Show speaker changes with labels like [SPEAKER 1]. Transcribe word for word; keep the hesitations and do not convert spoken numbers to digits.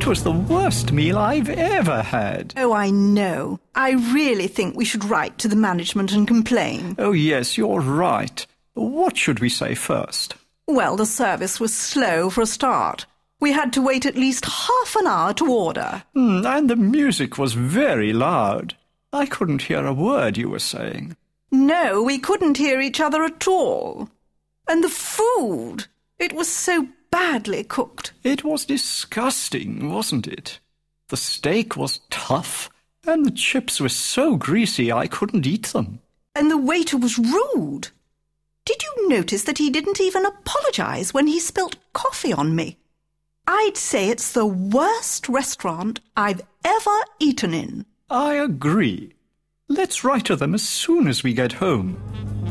[SPEAKER 1] That was the worst meal I've ever had.
[SPEAKER 2] Oh, I know. I really think we should write to the management and complain.
[SPEAKER 1] Oh, yes, you're right. What should we say first?
[SPEAKER 2] Well, the service was slow for a start. We had to wait at least half an hour to order.
[SPEAKER 1] Mm, and the music was very loud. I couldn't hear a word you were saying.
[SPEAKER 2] No, we couldn't hear each other at all. And the food, it was so badly cooked.
[SPEAKER 1] It was disgusting, wasn't it? The steak was tough, and the chips were so greasy I couldn't eat them.
[SPEAKER 2] And the waiter was rude. Did you notice that he didn't even apologize when he spilt coffee on me? I'd say it's the worst restaurant I've ever eaten in.
[SPEAKER 1] I agree. Let's write to them as soon as we get home.